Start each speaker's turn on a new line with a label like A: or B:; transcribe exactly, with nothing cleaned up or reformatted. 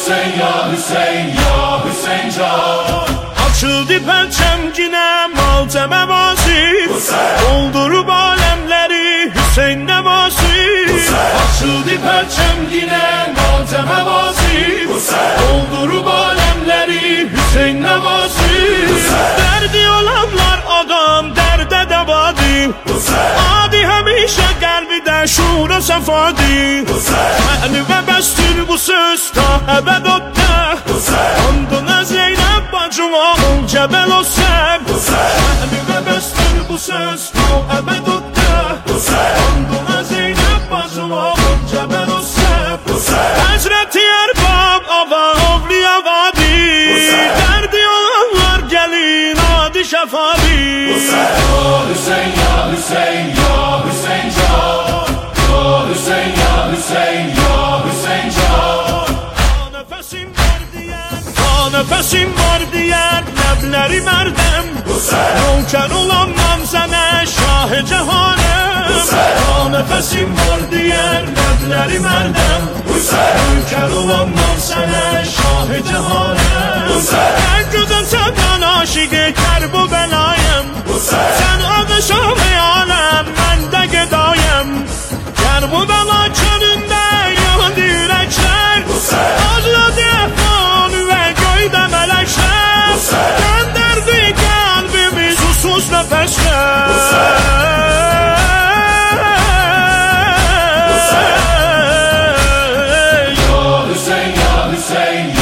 A: Hüseyin ya Hüseyin ya Hüseyin can.
B: Açıldı pençemcine malzeme vazif, doldurub alemleri Hüseyin nevazif.
A: Açıldı pençemcine malzeme vazif, doldurub alemleri Hüseyin nevazif.
B: Derdi olanlar adam derde devadır, adi həmişə qəlbidə şura səfadır. Məni və bəstir bu söz ta əbəd oddə, andına Zeynəb bacıma ol cəbəl o səb. Məni və bəstir bu söz ta əbəd oddə, andına Zeynəb bacıma ol cəbəl o səb. Həzrəti ərbab ava ovliya vadir, dərdi olanlar gəlin adi şəfadir.
A: Hüseyin ya Hüseyin ya Hüseyin can. Hüseyin ya Hüseyin ya Hüseyin can.
B: Nefesim var diyen, nefesim var diyen Nəbləri mərdəm, nökər olandan sənə şah-ı cəhanəm. Nefesim var diyen Nəbləri mərdəm, nökər olandan sənə şah-ı cəhanəm. Hər gözəl səndən aşiqi kərb o bəlayəm, sən ağışam ey aləm, mən də gedayəm. Kərb o bəla köründə yandı ürəklər, azladı əhvanı və göydə mələklər. Göndərdi qəlbimiz usuz nəfəslər.
A: Ya Hüseyin ya Hüseyin